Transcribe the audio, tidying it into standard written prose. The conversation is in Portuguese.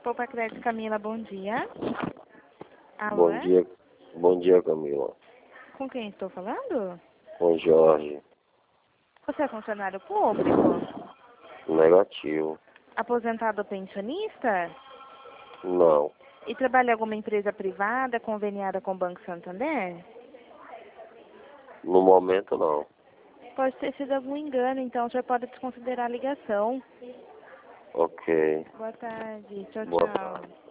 Poupa Crédito, Camila, bom dia. Alô? Bom dia, Camila. Com quem estou falando? Com Jorge. Você é funcionário público? Negativo. Aposentado ou pensionista? Não. E trabalha em alguma empresa privada conveniada com o Banco Santander? No momento, não. Pode ter sido algum engano, então o senhor pode desconsiderar a ligação. Ok. Boa tarde. Tchau, Boa tchau. tarde.